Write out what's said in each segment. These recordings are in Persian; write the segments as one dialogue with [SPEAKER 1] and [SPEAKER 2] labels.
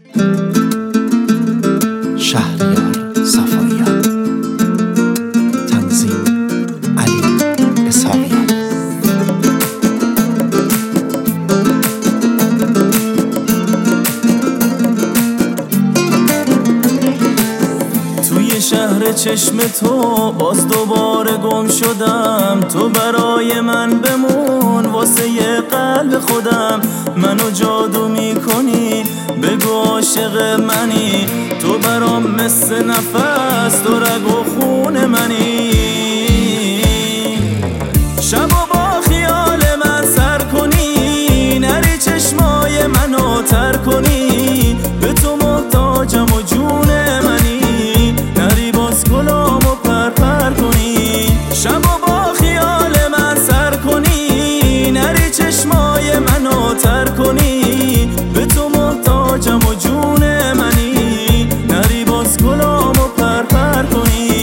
[SPEAKER 1] شهریار صفاییان. تنظیم علی اسحاقیان.
[SPEAKER 2] توی شهر چشم تو باز دوباره گم شدم. تو برای من بمون واسه یه قلب خودم. منو جادو میکنی بگو عاشق منی. تو برام مثل نفس تو رگ و خون منی. شبا با خیال من سر کنی نری چشمای منو تر کنی. به تو محتاجم و جون منی نری باز گلامو پر کنی. شبا با خیال من سر کنی نری چشمای منو تر کنی. به تو محتاجم و جون منی نری باز گلامو پر کنی.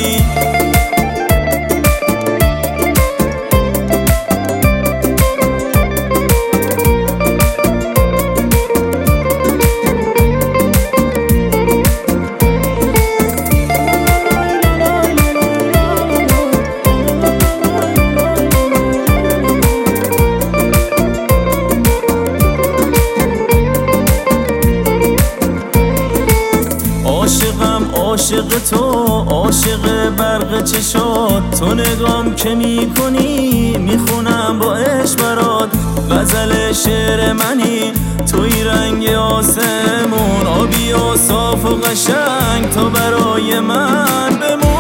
[SPEAKER 2] عاشق تو عاشق برق چشات. تو نگام که میکنی میخونم با عشق برات. غزل شعر منی توی رنگ آسمون. آبی و صاف و قشنگ تو برای من بمون.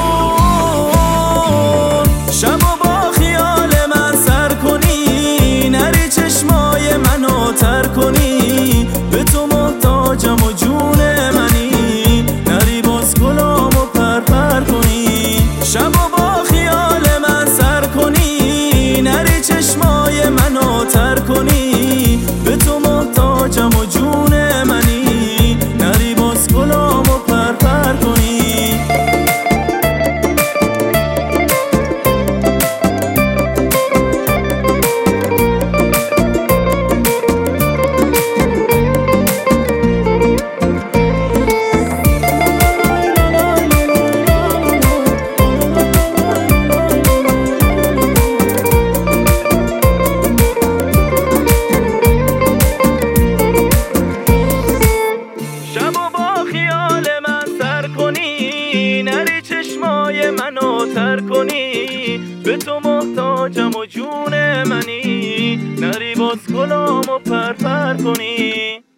[SPEAKER 2] شبا با خیال من سر کنی نری چشمای منو تر کنی. به تو محتاجم و جون منی نری باز گلامو پر کنی. شبا با خیال من سر کنی نری چشمای منو تر کنی. به تو محتاجم و جون منی نری باز گلامو پر کنی. نری چشمای منو تر کنی. به تو محتاجم و جون منی نری باز گلامو پر کنی.